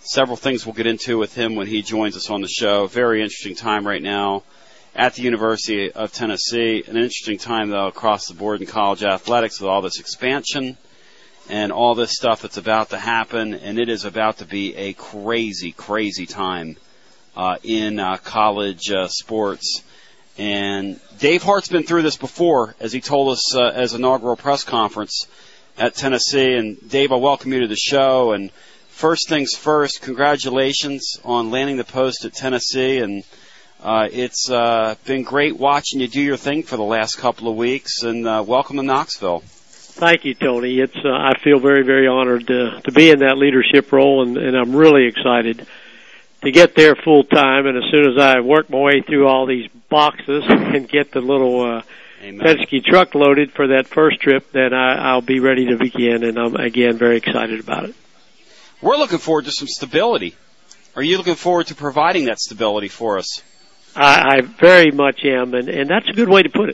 Several things we'll get into with him when he joins us on the show. Very interesting time right now at the University of Tennessee. An interesting time, though, across the board in college athletics with all this expansion and all this stuff that's about to happen. And it is about to be a crazy, crazy time in college sports. And Dave Hart's been through this before, as he told us as inaugural press conference at Tennessee. And, Dave, I welcome you to the show. And first things first, congratulations on landing the post at Tennessee, and it's been great watching you do your thing for the last couple of weeks, and welcome to Knoxville. Thank you, Tony. It's I feel very, very honored to be in that leadership role, and I'm really excited to get there full time, and as soon as I work my way through all these boxes and get the little Penske truck loaded for that first trip, then I'll be ready to begin, and I'm, again, very excited about it. We're looking forward to some stability. Are you looking forward to providing that stability for us? I very much am, and that's a good way to put it.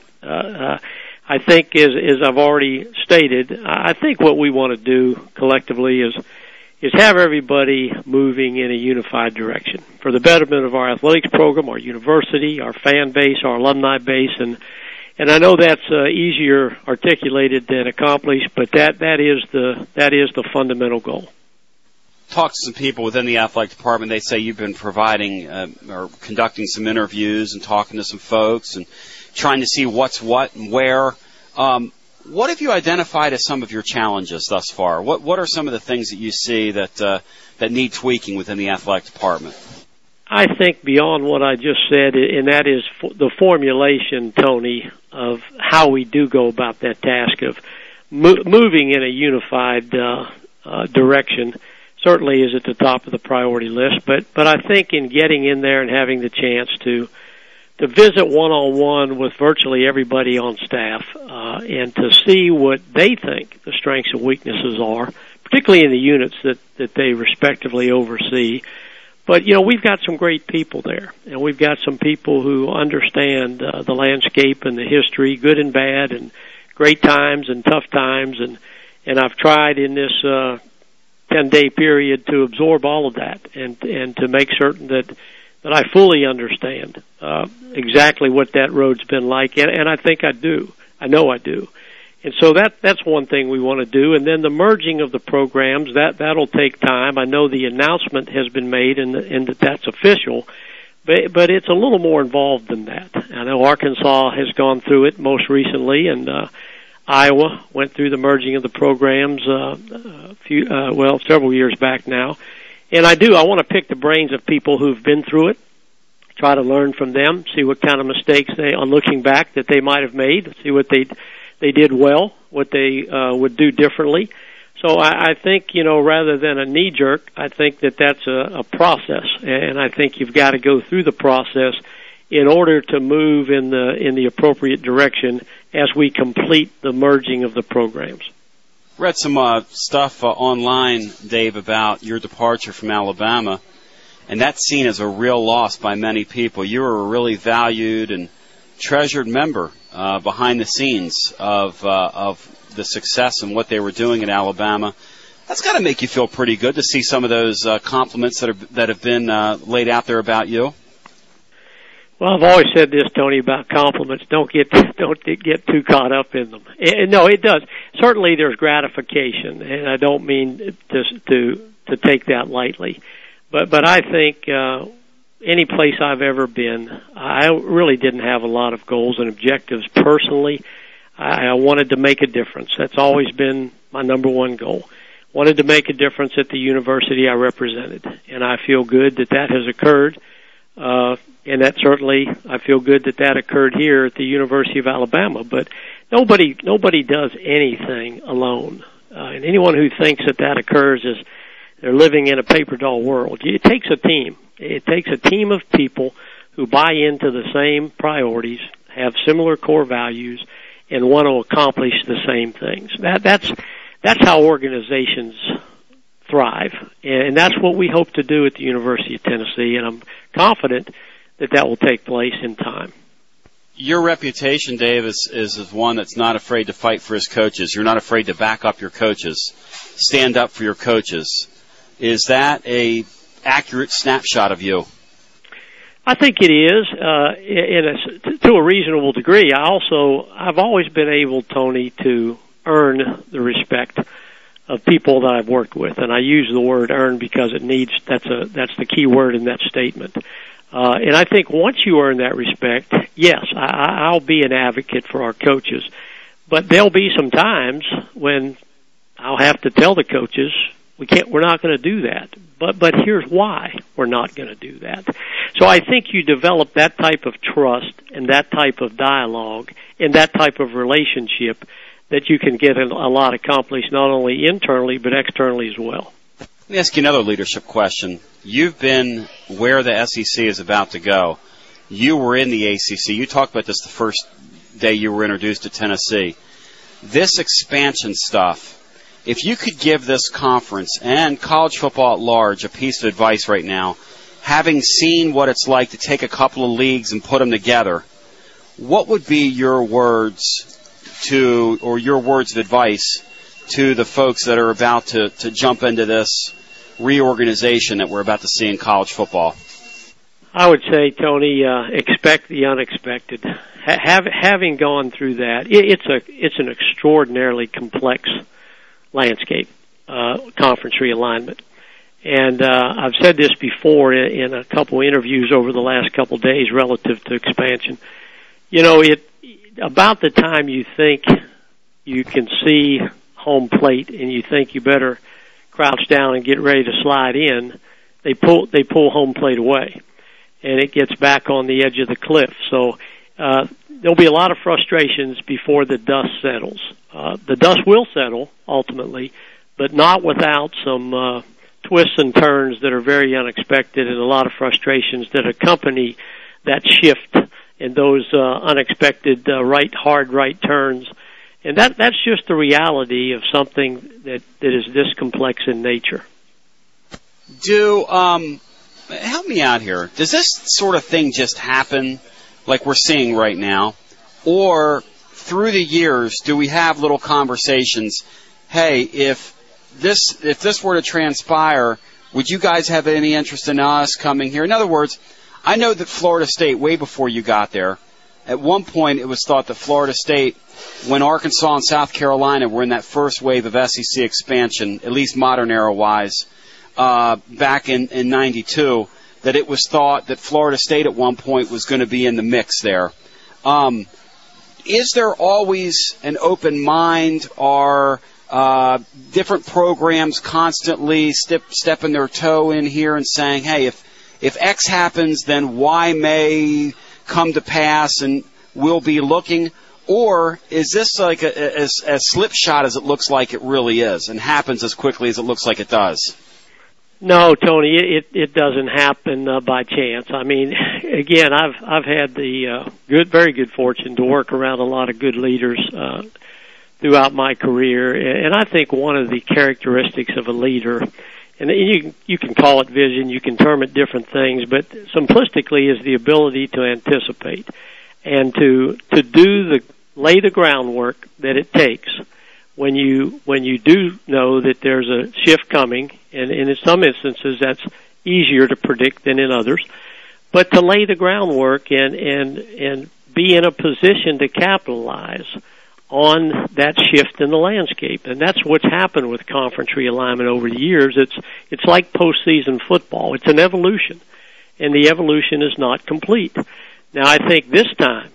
I think, as I've already stated, I think what we want to do collectively is have everybody moving in a unified direction for the betterment of our athletics program, our university, our fan base, our alumni base, and I know that's easier articulated than accomplished, but that is the fundamental goal. Talk to some people within the athletic department. They say you've been providing or conducting some interviews and talking to some folks and trying to see what's what and where. What have you identified as some of your challenges thus far? What are some of the things that you see that need tweaking within the athletic department? I think beyond what I just said, and that is the formulation, Tony, of how we do go about that task of moving in a unified direction. Certainly is at the top of the priority list, but I think in getting in there and having the chance to visit one-on-one with virtually everybody on staff and to see what they think the strengths and weaknesses are, particularly in the units that they respectively oversee. But, we've got some great people there, and we've got some people who understand the landscape and the history, good and bad, and great times and tough times, and I've tried in this 10-day period to absorb all of that and to make certain that I fully understand exactly what that road's been like, and I think I do. I know I do. And so that's one thing we want to do. And then the merging of the programs, that'll take time. I know the announcement has been made and that's official, but it's a little more involved than that. I know Arkansas has gone through it most recently, and Iowa went through the merging of the programs several years back now. And I want to pick the brains of people who've been through it, try to learn from them, see what kind of mistakes on looking back that they might have made, see what they did well, what they would do differently. So I think, rather than a knee-jerk, I think that's a process, and I think you've got to go through the process in order to move in the appropriate direction as we complete the merging of the programs. Read some stuff online, Dave, about your departure from Alabama, and that's seen as a real loss by many people. You were a really valued and treasured member behind the scenes of the success and what they were doing in Alabama. That's got to make you feel pretty good to see some of those compliments that have been laid out there about you. Well, I've always said this, Tony, about compliments. Don't get too caught up in them. No, it does. Certainly, there's gratification, and I don't mean to take that lightly. But I think any place I've ever been, I really didn't have a lot of goals and objectives personally. I wanted to make a difference. That's always been my number one goal. Wanted to make a difference at the university I represented, and I feel good that has occurred. And that certainly, I feel good that occurred here at the University of Alabama. But nobody does anything alone. And anyone who thinks that occurs is they're living in a paper doll world. It takes a team. It takes a team of people who buy into the same priorities, have similar core values, and want to accomplish the same things. That's how organizations thrive. And that's what we hope to do at the University of Tennessee. And I'm confident that will take place in time. Your reputation, Dave, is one that's not afraid to fight for his coaches. You're not afraid to back up your coaches, stand up for your coaches. Is that a accurate snapshot of you? I think it is, to a reasonable degree. I've always been able, Tony, to earn the respect of people that I've worked with, and I use the word earn because that's the key word in that statement. And I think once you earn that respect, yes, I'll be an advocate for our coaches, but there'll be some times when I'll have to tell the coaches, we're not going to do that. But here's why we're not going to do that. So I think you develop that type of trust and that type of dialogue and that type of relationship that you can get a lot accomplished, not only internally but externally as well. Let me ask you another leadership question. You've been where the SEC is about to go. You were in the ACC. You talked about this the first day you were introduced to Tennessee. This expansion stuff, if you could give this conference and college football at large a piece of advice right now, having seen what it's like to take a couple of leagues and put them together, what would be your words your words of advice to the folks that are about to jump into this reorganization that we're about to see in college football? I would say, Tony, expect the unexpected. Having gone through that, it's an extraordinarily complex landscape, conference realignment. And I've said this before in a couple interviews over the last couple days relative to expansion. You know, about the time you think you can see home plate and you think you better crouch down and get ready to slide in, they pull home plate away, and it gets back on the edge of the cliff. So there'll be a lot of frustrations before the dust settles. The dust will settle ultimately, but not without some twists and turns that are very unexpected and a lot of frustrations that accompany that shift and those unexpected hard right turns. And that's just the reality of something that is this complex in nature. Help me out here. Does this sort of thing just happen like we're seeing right now? Or through the years, do we have little conversations, hey, if this were to transpire, would you guys have any interest in us coming here? In other words, I know that Florida State, way before you got there, at one point it was thought that Florida State, when Arkansas and South Carolina were in that first wave of SEC expansion, at least modern era-wise, back in 92, that it was thought that Florida State at one point was going to be in the mix there. Is there always an open mind? Are different programs constantly stepping their toe in here and saying, hey, if X happens, then Y may come to pass and we'll be looking? Or is this like as slipshod as it looks like it really is and happens as quickly as it looks like it does? No, Tony, it doesn't happen by chance. I mean, again, I've had the very good fortune to work around a lot of good leaders throughout my career, and I think one of the characteristics of a leader, and you can call it vision, you can term it different things, but simplistically is the ability to anticipate and to lay the groundwork that it takes when you do know that there's a shift coming, and in some instances that's easier to predict than in others, but to lay the groundwork and be in a position to capitalize on that shift in the landscape. And that's what's happened with conference realignment over the years. It's like postseason football. It's an evolution, and the evolution is not complete. Now, I think this time,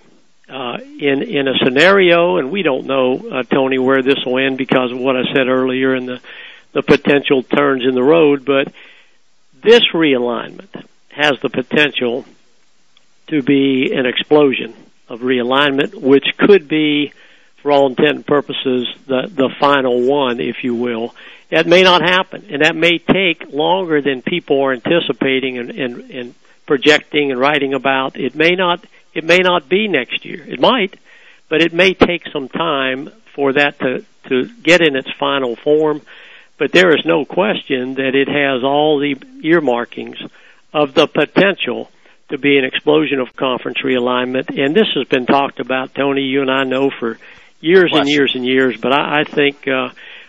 in a scenario, and we don't know, Tony, where this will end because of what I said earlier and the potential turns in the road, but this realignment has the potential to be an explosion of realignment, which could be, for all intent and purposes, the final one, if you will. That may not happen, and that may take longer than people are anticipating and projecting and writing about. It may not be next year. It might, but it may take some time for that to get in its final form. But there is no question that it has all the earmarkings of the potential to be an explosion of conference realignment. And this has been talked about, Tony, you and I know, for years and years and years. But I think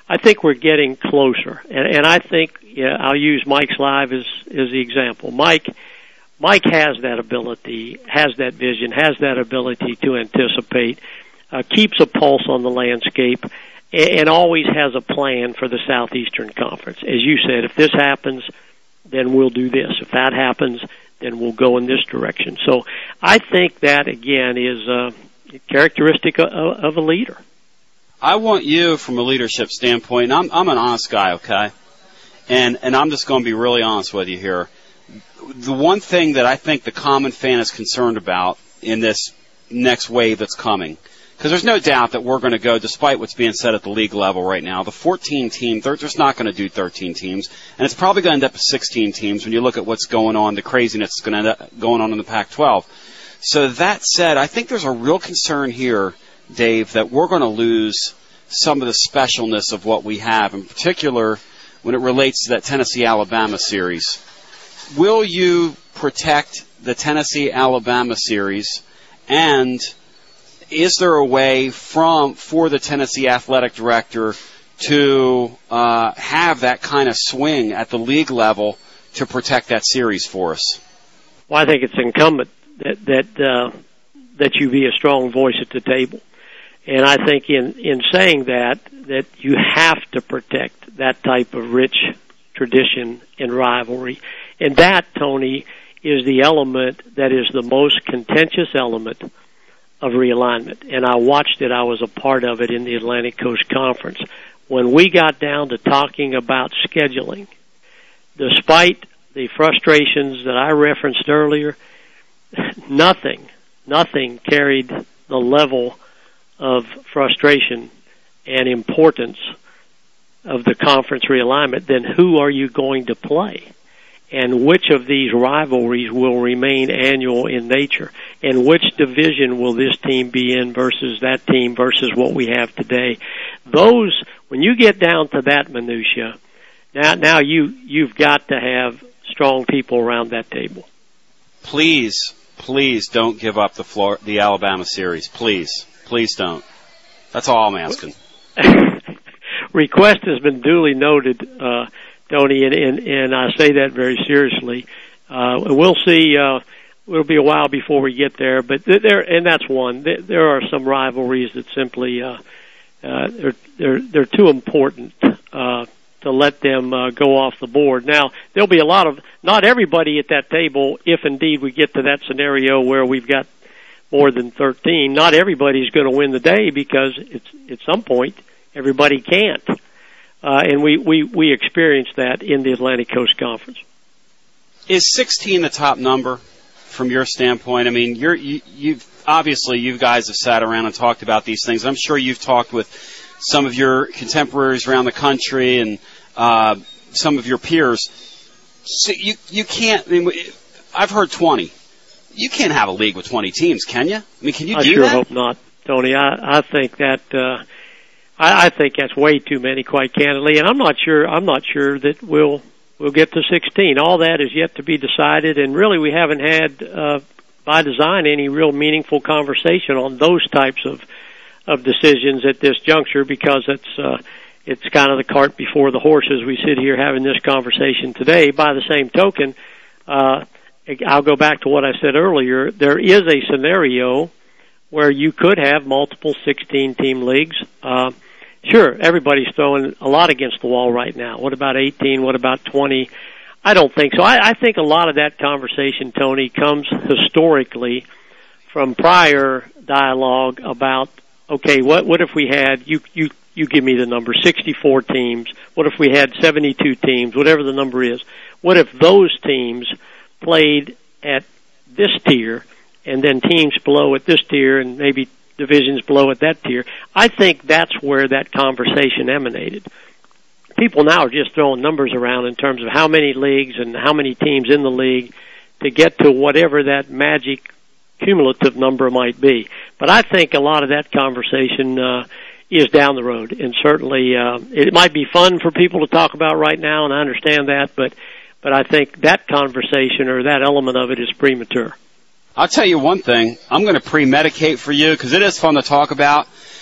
I think we're getting closer. And I think, I'll use Mike's Live as the example. Mike has that ability, has that vision, has that ability to anticipate, keeps a pulse on the landscape, and always has a plan for the Southeastern Conference. As you said, if this happens, then we'll do this. If that happens, then we'll go in this direction. So I think that, again, is a characteristic of a leader. I want you, from a leadership standpoint, I'm an honest guy, okay? And I'm just going to be really honest with you here. The one thing that I think the common fan is concerned about in this next wave that's coming, because there's no doubt that we're going to go, despite what's being said at the league level right now, the 14 teams, they're just not going to do 13 teams, and it's probably going to end up with 16 teams when you look at what's going on, the craziness that's going to end up going on in the Pac-12. So that said, I think there's a real concern here, Dave, that we're going to lose some of the specialness of what we have, in particular when it relates to that Tennessee-Alabama series. Will you protect the Tennessee-Alabama series, and is there a way for the Tennessee athletic director to have that kind of swing at the league level to protect that series for us? Well, I think it's incumbent that you be a strong voice at the table. And I think in saying that you have to protect that type of rich tradition and rivalry. And that, Tony, is the element that is the most contentious element of realignment. And I watched it. I was a part of it in the Atlantic Coast Conference. When we got down to talking about scheduling, despite the frustrations that I referenced earlier, nothing carried the level of frustration and importance of the conference realignment than who are you going to play, and which of these rivalries will remain annual in nature, and which division will this team be in versus that team versus what we have today. Those, when you get down to that minutia, now you've got to have strong people around that table. Please don't give up the Alabama series. Please don't. That's all I'm asking. Request has been duly noted, Tony, and I say that very seriously. We'll see. It'll be a while before we get there, but and that's one. There are some rivalries that simply they're too important to let them go off the board. Now, there'll be not everybody at that table, if indeed we get to that scenario where we've got more than 13, not everybody's going to win the day, because at some point everybody can't. And we experienced that in the Atlantic Coast Conference. Is 16 the top number from your standpoint? I mean, you've obviously, you guys have sat around and talked about these things. I'm sure you've talked with some of your contemporaries around the country and some of your peers. So you can't. I mean, I've heard 20. You can't have a league with 20 teams, can you? I mean, can you do that? I sure hope not, Tony. I think that I think that's way too many, quite candidly, and I'm not sure that we'll get to 16. All that is yet to be decided, and really we haven't had by design any real meaningful conversation on those types of decisions at this juncture, because it's kind of the cart before the horse as we sit here having this conversation today. By the same token, I'll go back to what I said earlier. There is a scenario where you could have multiple 16-team leagues. Sure, everybody's throwing a lot against the wall right now. What about 18? What about 20? I don't think so. I think a lot of that conversation, Tony, comes historically from prior dialogue about, okay, what if we had, you give me the number, 64 teams. What if we had 72 teams, whatever the number is? What if those teams played at this tier, and then teams below at this tier, and maybe divisions below at that tier? I think that's where that conversation emanated. People now are just throwing numbers around in terms of how many leagues and how many teams in the league to get to whatever that magic cumulative number might be. But I think a lot of that conversation is down the road, and certainly it might be fun for people to talk about right now, and I understand that, but I think that conversation or that element of it is premature. I'll tell you one thing. I'm going to pre-medicate for you, because it is fun to talk about.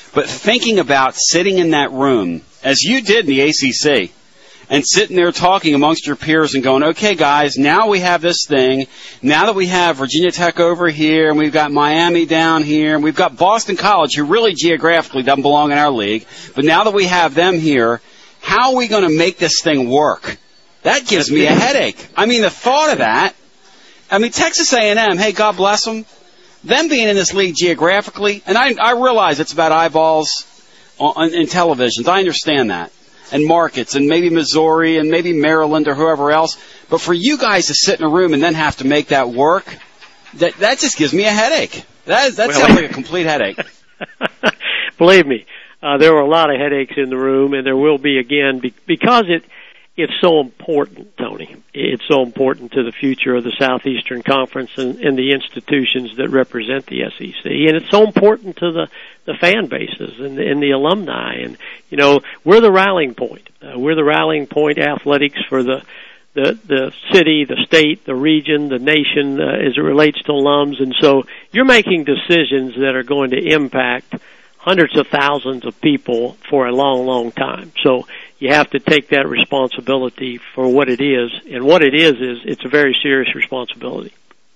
But thinking about sitting in that room, as you did in the ACC, and sitting there talking amongst your peers and going, okay, guys, now we have this thing. Now that we have Virginia Tech over here, and we've got Miami down here, and we've got Boston College, who really geographically doesn't belong in our league, but now that we have them here, how are we going to make this thing work? That gives me a headache. I mean, the thought of that. I mean, Texas A&M, hey, God bless them. Them being in this league geographically, and I realize it's about eyeballs in televisions. I understand that. And markets, and maybe Missouri, and maybe Maryland, or whoever else. But for you guys to sit in a room and then have to make that work, that just gives me a headache. That sounds like a complete headache. Believe me, there were a lot of headaches in the room, and there will be again, because it's so important, Tony. It's so important to the future of the Southeastern Conference and the institutions that represent the SEC. And it's so important to the fan bases and the alumni. And, you know, we're the rallying point. We're the rallying point athletics for the city, the state, the region, the nation as it relates to alums. And so you're making decisions that are going to impact hundreds of thousands of people for a long, long time. So you have to take that responsibility for what it is. And what it is it's a very serious responsibility.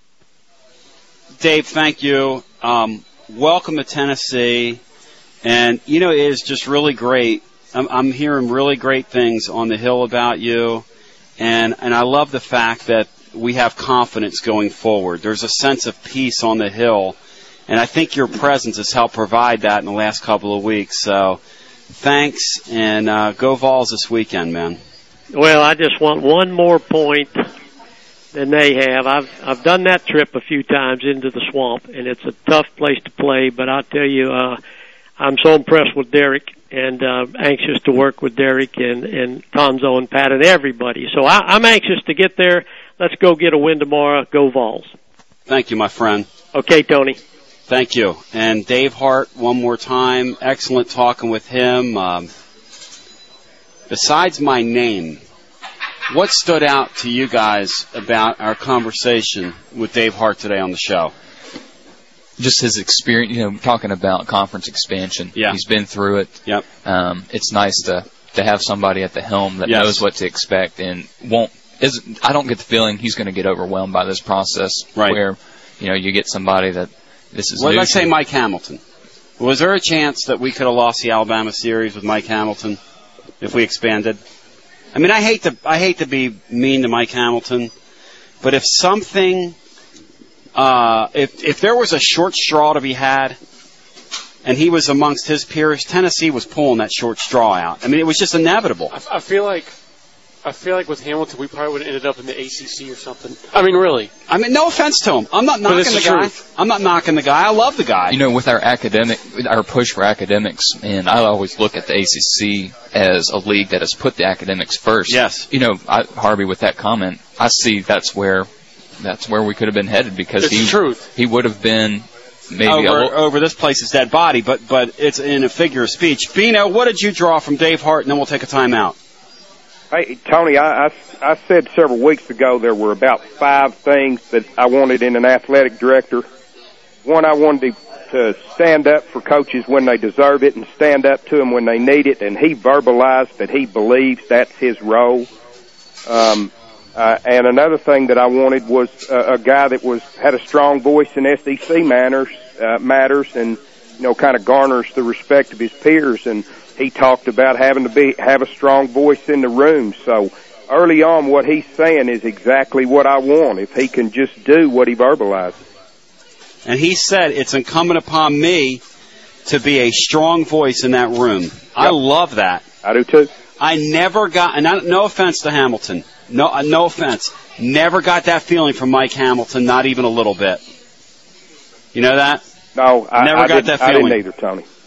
Dave, thank you. Welcome to Tennessee. And, you know, it is just really great. I'm hearing really great things on the Hill about you. And I love the fact that we have confidence going forward. There's a sense of peace on the Hill. And I think your presence has helped provide that in the last couple of weeks. So thanks, and go Vols this weekend, man. Well, I just want one more point than they have. I've done that trip a few times into the swamp, and it's a tough place to play. But I'll tell you, I'm so impressed with Derek, and anxious to work with Derek and Tonzo and Pat and everybody. So I'm anxious to get there. Let's go get a win tomorrow. Go Vols. Thank you, my friend. Okay, Tony. Thank you. And Dave Hart, one more time. Excellent talking with him. Besides my name, what stood out to you guys about our conversation with Dave Hart today on the show? Just his experience, you know, talking about conference expansion. Yeah. He's been through it. Yep. It's nice to have somebody at the helm that knows what to expect and I don't get the feeling he's going to get overwhelmed by this process. Right. Where, you know, you get somebody that this is. What did I say, Mike Hamilton? Was there a chance that we could have lost the Alabama series with Mike Hamilton if we expanded? I mean, I hate to be mean to Mike Hamilton, but if something, if there was a short straw to be had, and he was amongst his peers, Tennessee was pulling that short straw out. I mean, it was just inevitable. I feel like with Hamilton, we probably would have ended up in the ACC or something. I mean, really. I mean, no offense to him. I'm not knocking the guy. I'm not knocking the guy. I love the guy. You know, with our push for academics, and I always look at the ACC as a league that has put the academics first. Yes. You know, Harvey, with that comment, I see that's where we could have been headed because he would have been maybe over this place's dead body, but it's in a figure of speech. Bino, what did you draw from Dave Hart, and then we'll take a timeout. Hey, Tony, I said several weeks ago there were about 5 things that I wanted in an athletic director. One, I wanted to stand up for coaches when they deserve it and stand up to them when they need it, and he verbalized that he believes that's his role. And another thing that I wanted was a guy that had a strong voice in SEC matters and, you know, kind of garners the respect of his peers. And he talked about having to have a strong voice in the room. So early on, what he's saying is exactly what I want, if he can just do what he verbalizes. And he said it's incumbent upon me to be a strong voice in that room. Yep. I love that. I do too. I never got, and no offense to Hamilton, no offense, never got that feeling from Mike Hamilton, not even a little bit. You know that? No, I never got that feeling. I didn't either, Tony.